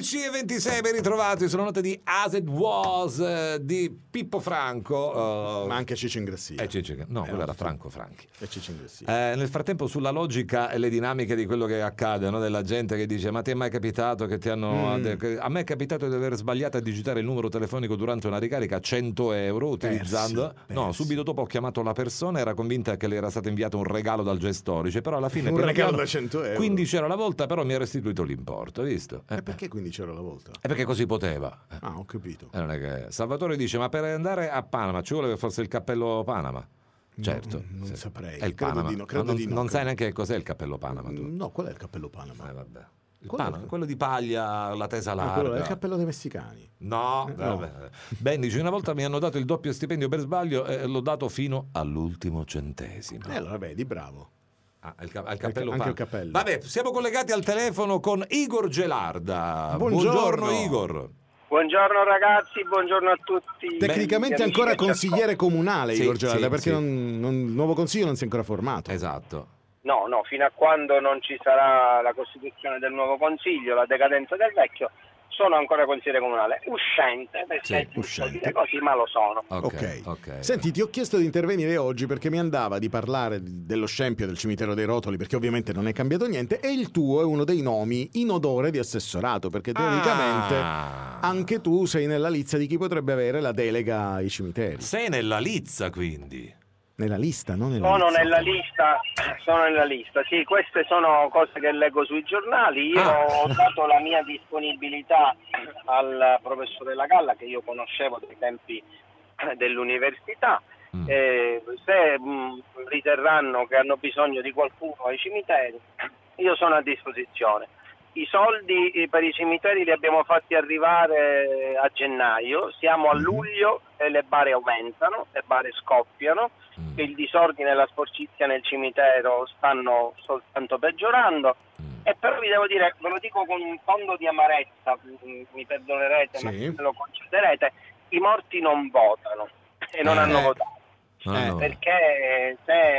11:26, ben ritrovati sulla nota di As It Was di Pippo Franco. Ma anche Ciccio Ingrassia. No, quello era Franco Franchi. E Ciccio Ingrassia. Nel frattempo, sulla logica e le dinamiche di quello che accade, no? Della gente che dice: ma ti è mai capitato che ti hanno... A me è capitato di aver sbagliato a digitare il numero telefonico durante una ricarica a 100 euro utilizzando... No, subito dopo ho chiamato la persona, era convinta che le era stato inviato un regalo dal gestorice, però alla fine... Un regalo da 100 euro. 15 euro la volta, però mi ha restituito l'importo, hai visto? E perché 15 euro la volta? E perché così poteva. Ah, ho capito. Non è che... Salvatore dice: ma per andare a Panama ci vuole forse il cappello Panama? Certo. Non saprei. È il credo Panama. Di no, credo di no. Non sai neanche cos'è il cappello Panama tu? No, qual è il cappello Panama? Vabbè. Il Panama, quello di paglia, la tesa larga. Quello è il cappello dei messicani. No. Vabbè. Ben dice: una volta mi hanno dato il doppio stipendio per sbaglio e l'ho dato fino all'ultimo centesimo. Allora vedi, bravo. Il cappello anche il cappello. Vabbè, siamo collegati al telefono con Igor Gelarda. Buongiorno Igor. Buongiorno ragazzi, buongiorno a tutti. Tecnicamente ancora consigliere comunale, Sì, Igor Gelarda, sì, perché sì. il nuovo consiglio non si è ancora formato. Esatto. No, fino a quando non ci sarà la costituzione del nuovo consiglio, la decadenza del vecchio, sono ancora consigliere comunale. Uscente, perché è giusto dire così, ma lo sono. Ok. Senti, ti ho chiesto di intervenire oggi perché mi andava di parlare dello scempio del cimitero dei Rotoli, perché ovviamente non è cambiato niente, e il tuo è uno dei nomi in odore di assessorato, perché teoricamente anche tu sei nella lizza di chi potrebbe avere la delega ai cimiteri. Sei nella lizza, quindi. Nella lista, non nella Sono lizza. nella lista, sì, queste sono cose che leggo sui giornali. Io ho dato la mia disponibilità al professore Lagalla, che io conoscevo dai tempi dell'università. Se riterranno che hanno bisogno di qualcuno ai cimiteri, io sono a disposizione. I soldi per i cimiteri li abbiamo fatti arrivare a gennaio, siamo a luglio e le bare aumentano, le bare scoppiano, il disordine e la sporcizia nel cimitero stanno soltanto peggiorando, e però vi devo dire, ve lo dico con un fondo di amarezza, mi perdonerete, ma me lo concederete, i morti non votano e non hanno votato. Perché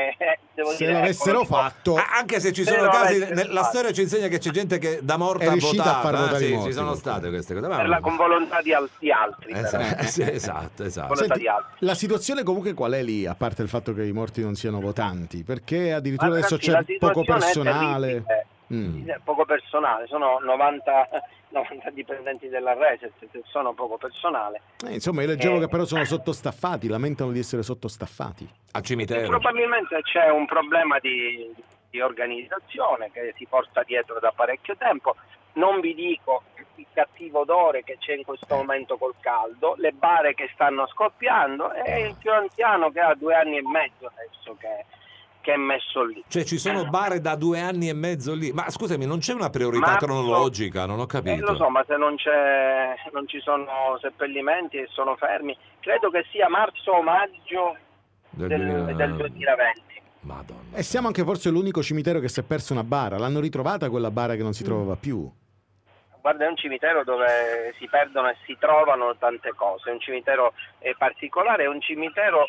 se l'avessero fatto, anche se ci sono casi, la storia ci insegna che c'è gente che da morta è ha riuscita votato, a far votare i morti, ci sono state queste cose con volontà di altri. Esatto. Senti, la situazione comunque qual è lì, a parte il fatto che i morti non siano votanti? Perché addirittura adesso c'è poco personale. Poco personale, sono 90 dipendenti della Reset, sono poco personale. Insomma, io leggevo che però sono sottostaffati, lamentano di essere sottostaffati. Al cimitero. Probabilmente c'è un problema di organizzazione che si porta dietro da parecchio tempo. Non vi dico il cattivo odore che c'è in questo momento col caldo, le bare che stanno scoppiando e il più anziano che ha 2 anni e mezzo adesso che è messo lì. Cioè ci sono bare da 2 anni e mezzo lì. Ma scusami, non c'è una priorità cronologica? Non ho capito. Lo so, ma se non ci sono seppellimenti e sono fermi, credo che sia marzo o maggio del 2020. Madonna. E siamo anche forse l'unico cimitero che si è perso una bara. L'hanno ritrovata quella bara che non si trovava più? Guarda, è un cimitero dove si perdono e si trovano tante cose. È un cimitero particolare, è un cimitero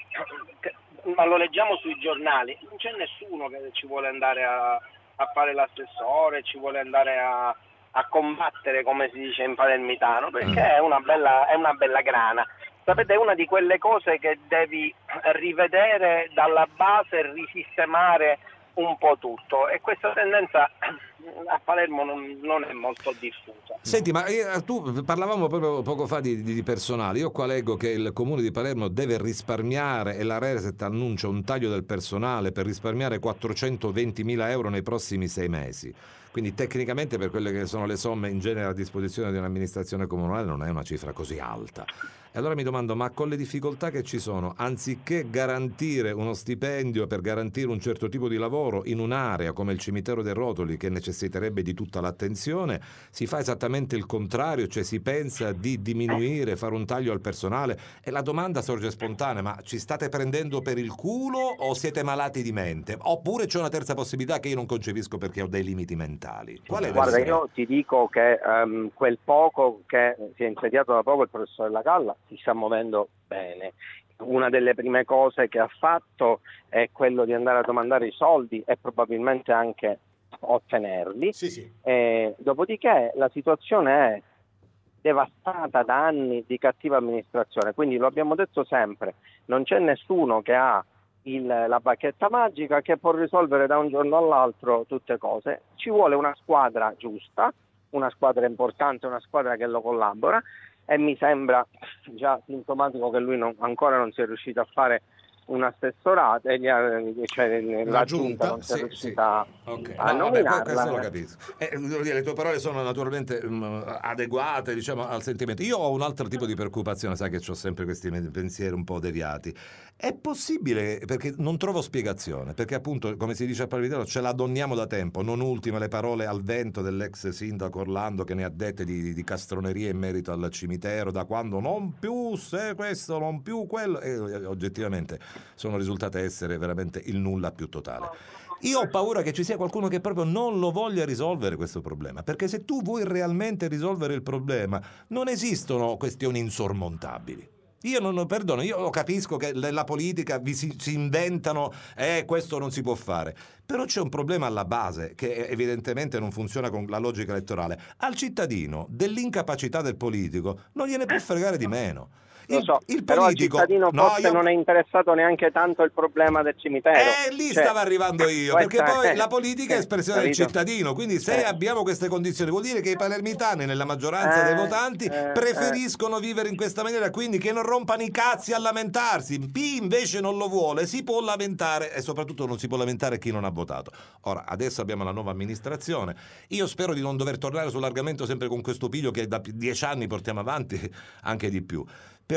ma lo leggiamo sui giornali, non c'è nessuno che ci vuole andare a fare l'assessore, ci vuole andare a combattere, come si dice in palermitano, perché è una bella grana. Sapete, è una di quelle cose che devi rivedere dalla base e risistemare un po' tutto, e questa tendenza a Palermo non è molto diffusa. Senti, ma tu parlavamo proprio poco fa di personale. Io qua leggo che il comune di Palermo deve risparmiare, e la Reset annuncia un taglio del personale per risparmiare 420.000 euro nei prossimi 6 mesi. Quindi tecnicamente, per quelle che sono le somme in genere a disposizione di un'amministrazione comunale, non è una cifra così alta. E allora mi domando, ma con le difficoltà che ci sono, anziché garantire uno stipendio per garantire un certo tipo di lavoro in un'area come il cimitero dei Rotoli, che necessiterebbe di tutta l'attenzione, si fa esattamente il contrario, cioè si pensa di diminuire, fare un taglio al personale? E la domanda sorge spontanea: ma ci state prendendo per il culo o siete malati di mente? Oppure c'è una terza possibilità che io non concepisco perché ho dei limiti mentali? Qual è? Guarda, io ti dico che quel poco che si è insediato da poco il professore Lagalla si sta muovendo bene. Una delle prime cose che ha fatto è quello di andare a domandare i soldi e probabilmente anche ottenerli. Sì. Dopodiché la situazione è devastata da anni di cattiva amministrazione. Quindi lo abbiamo detto sempre, non c'è nessuno che ha la bacchetta magica che può risolvere da un giorno all'altro tutte cose. Ci vuole una squadra giusta, una squadra importante, una squadra che lo collabora, e mi sembra già sintomatico che lui ancora non sia riuscito a fare un assessorato, cioè la giunta non si è riuscita a nominarla. Questo lo capisco. Devo dire, le tue parole sono naturalmente adeguate, diciamo, al sentimento. Io ho un altro tipo di preoccupazione, sai che ho sempre questi pensieri un po' deviati. È possibile, perché non trovo spiegazione, perché appunto, come si dice a Palmiro, ce la donniamo da tempo, non ultime le parole al vento dell'ex sindaco Orlando, che ne ha dette di castronerie in merito al cimitero, da quando non più se questo, non più quello, e oggettivamente sono risultate essere veramente il nulla più totale. Io ho paura che ci sia qualcuno che proprio non lo voglia risolvere questo problema, perché se tu vuoi realmente risolvere il problema non esistono questioni insormontabili. Io non perdono, io lo capisco che la politica si inventano questo non si può fare, però c'è un problema alla base che evidentemente non funziona con la logica elettorale. Al cittadino dell'incapacità del politico non gliene può fregare di meno. Lo so, il però al politico, cittadino forse non è interessato neanche tanto il problema del cimitero. Lì stavo arrivando io, perché poi la politica è espressione del capito? cittadino, quindi se abbiamo queste condizioni vuol dire che i palermitani nella maggioranza dei votanti preferiscono vivere in questa maniera, quindi che non rompano i cazzi a lamentarsi. Chi invece non lo vuole si può lamentare, e soprattutto non si può lamentare chi non ha votato. Ora, adesso abbiamo la nuova amministrazione, io spero di non dover tornare sull'argomento sempre con questo piglio che da 10 anni portiamo avanti, anche di più.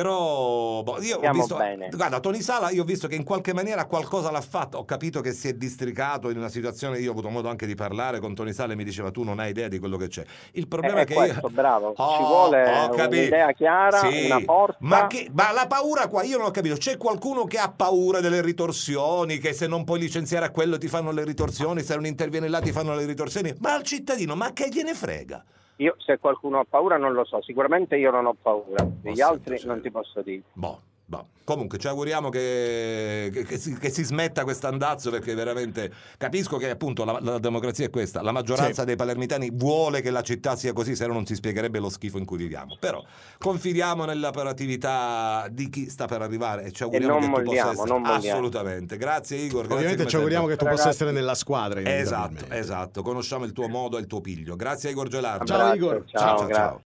Però io ho visto, guarda, Tony Sala, io ho visto che in qualche maniera qualcosa l'ha fatto, ho capito che si è districato in una situazione, io ho avuto modo anche di parlare con Tony Sala e mi diceva tu non hai idea di quello che c'è. Il problema è che questo, bravo, ci vuole un'idea chiara, una forza. Ma la paura qua, io non ho capito, c'è qualcuno che ha paura delle ritorsioni, che se non puoi licenziare a quello ti fanno le ritorsioni, se non interviene là ti fanno le ritorsioni, ma al cittadino, ma che gliene frega? Io, se qualcuno ha paura, non lo so. Sicuramente io non ho paura. Degli altri non ti posso dire. Comunque ci auguriamo che si smetta questo andazzo, perché veramente capisco che appunto la democrazia è questa, la maggioranza dei palermitani vuole che la città sia così, se no non si spiegherebbe lo schifo in cui viviamo, però confidiamo nell'operatività di chi sta per arrivare e ci auguriamo che tu possa essere assolutamente. Grazie Igor, ovviamente ci auguriamo che tu possa essere nella squadra. Esatto, conosciamo il tuo modo e il tuo piglio. Grazie Igor Gelardo. Ciao Igor. Ciao.